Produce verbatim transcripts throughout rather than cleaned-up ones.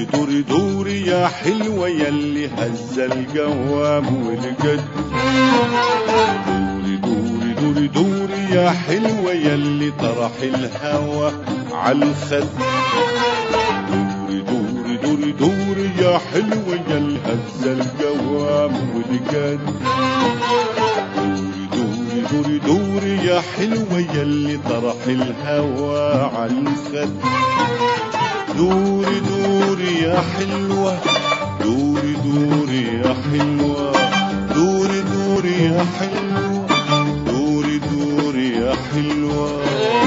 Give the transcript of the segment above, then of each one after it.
دوري دوري يا حلوة يلي هز الجوام والجد. دوري دوري دوري دوري يا حلوة يلي طرح الهوى عالخد. دوري دوري دوري دوري يا حلوة يلي هز الجوام والجد. دوري دوري دوري يا حلوة يلي طرح الهوى عالخد. دوري دوري يا حلوة دوري دوري يا حلوة دوري دوري يا حلوة دوري دوري يا حلوة.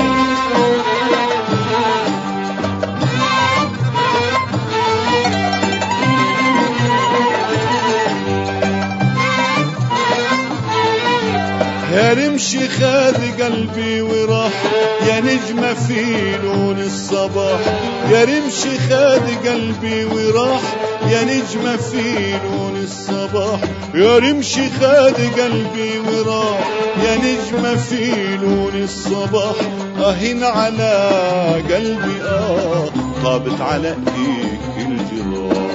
يا رمشي خاد قلبي وراح يا نجمة في لون الصباح. يا رمشي خاد قلبي وراح يا نجمة في لون الصباح. يا رمشي خاد قلبي وراح يا نجمة في لون الصباح. اهين على قلبي اه طابت على ايديك الجراح.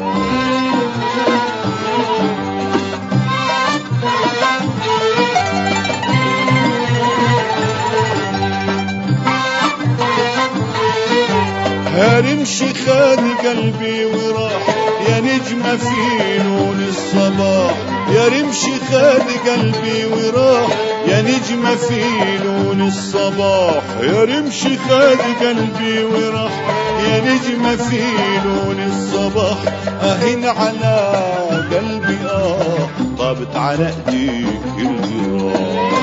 يا رمشي خاد قلبي وراح يا نجمة في لون الصباح. يا رمشي خاد قلبي وراح يا نجمة في لون الصباح. يا رمشي خاد قلبي وراح يا نجمة في لون الصباح. اهين على قلبي اه طابت على ايديك الجراح.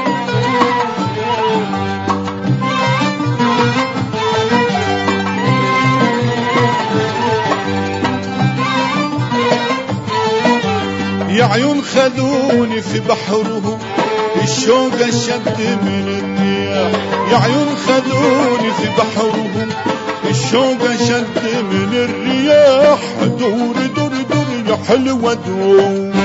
يا عيون خذوني في بحرهم الشوق شد من الرياح. يا عيون خذوني في بحرهم الشوق شد من الرياح. دوري دوري دوري يا حلوة دوري.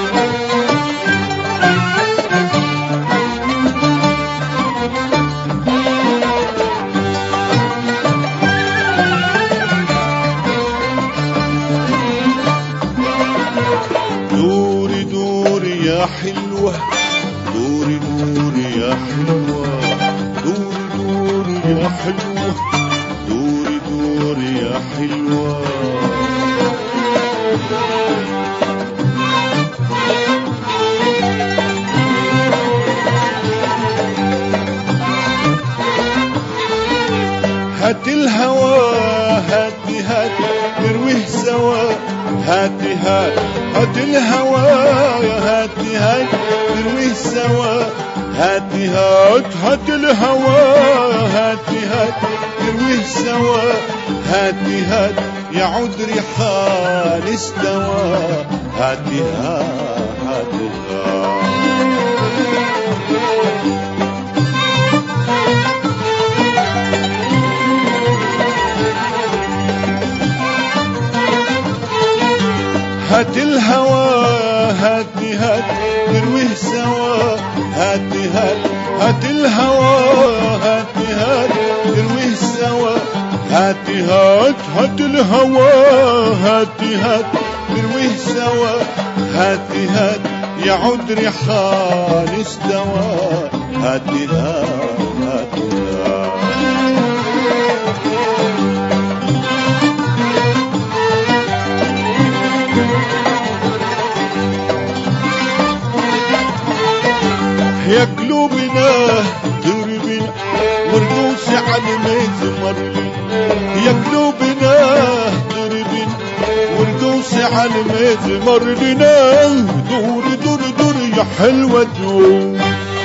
دوري دوري يا حلوة دوري دوري يا حلوة دوري دوري يا حلوة دوري دوري يا حلوة. هات الهوى هاتي هاتي نرويه سوا. هاتي هات هات الهوى يا هاتي هات نرويه سوا. هاتي هات هات الهوى هاتي هات نرويه سوا. هاتي هات يعود ريحان استوى. هاتي هات هاتي هات هات الهوى هاتي هات نرويه سوا. هاتي هات هات الهوى هاتي هات نرويه سوا. هاتي هات هات الهوى هاتي هات نرويه سوا. هاتي هات يعود ريحان استوى. هاتي هات هاتي هات يا قلوبنا دربنا ورقوس على مزمر لي. يا قلوبنا دربنا ورقوس على مزمر لنا. دوري دوري دوري يا حلوة دوري.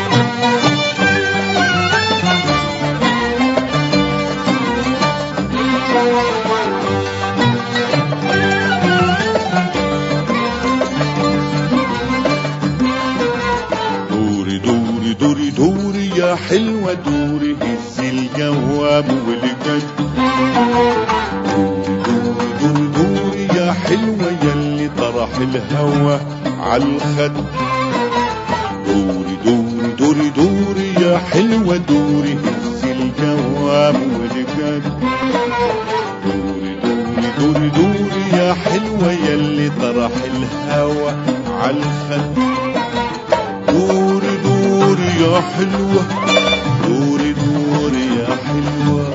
دوري دوري يا حلوة دوري هز الجواب والجد. دوري دوري دوري يا حلوة يلي طرح الهوى عالخد. دوري دوري دوري دوري يا حلوة دوري هز الجواب والجد. دوري دوري دوري دوري يا حلوة يلي طرح الهوى عالخد. دوري دوري يا حلوة، دوري دوري يا حلوة.